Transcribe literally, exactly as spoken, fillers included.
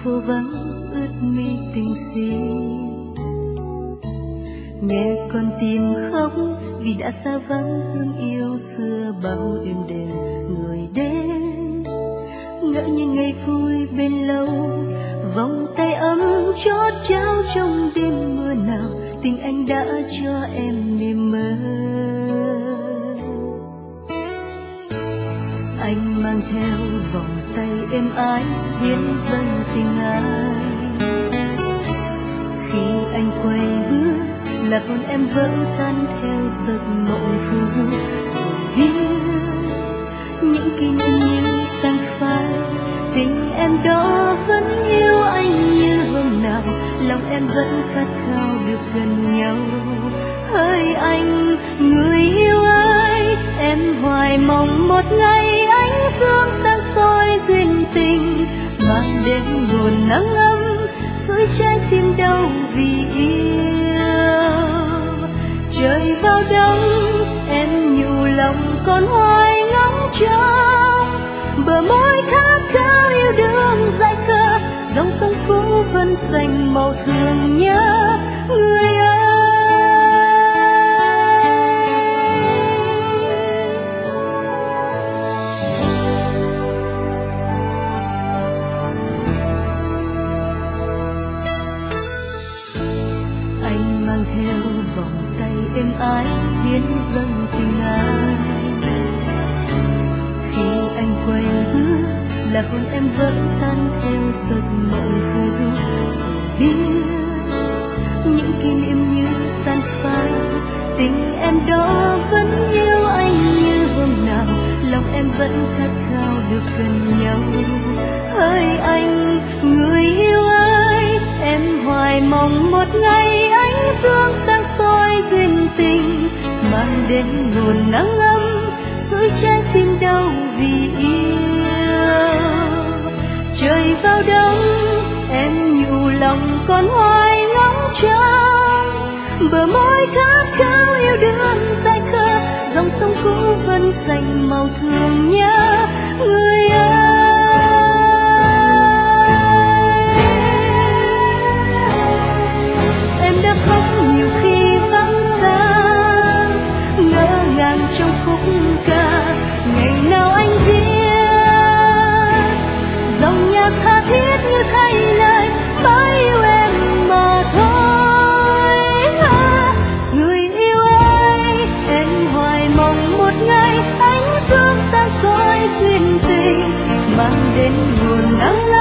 phố vắng ướt mi tình si. Nghe con tim khóc vì đã xa vắng thương yêu xưa bao êm đềm người đến. Ngỡ như ngày vui bên lâu, vòng tay ấm chót trao trong đêm mưa nào, tình anh đã cho em niềm mơ. Anh mang theo vòng tay êm ái hiến dâng tình ai. Khi anh quay bước là con em vỡ tan theo giấc mộng phù. Viết những kỷ niệm như tan phai, tình em đó vẫn yêu anh như hôm nào, lòng em vẫn khát khao được gần nhau. Hỡi anh người yêu ơi, em hoài mong một ngày ánh dương sáng soi duyên tình, mang đến nguồn nắng ấm với trái tim đau vì yêu. Trời vào đông em nhủ lòng con hoài ngóng trông, bờ môi khát khao yêu đương dại khờ, dòng sông cũ vẫn xanh màu thương nhớ người ơi. Anh mang theo vòng tay êm ái hiến dâng tình ai. Khi anh quay bước là hồn em vẫn tan theo giấc mộng phù. Biết những kỷ niệm như tan phai, tình em đó vẫn yêu anh như hôm nào, lòng em vẫn khát khao được gần nhau. Hỡi anh người yêu ơi, em hoài mong một ngày ánh dương sáng soi duyên tình, mang đến nguồn nắng ấm với trái tim đau vì yêu. Trời vào đông em nhủ lòng con hoài ngóng trông, bờ môi khát khao yêu đương dại khờ, dòng sông cũ vẫn xanh màu thương nhớ người ơi. Em đã khóc nhiều khi vắng xa, ngỡ ngàng trong khúc ca ngày nào anh viết, dòng nhạc tha thiết như thay lời mãi yêu em mà thôi. Người yêu ơi, em hoài mong một ngày ánh dương sáng soi duyên tình, mang đến nguồn nắng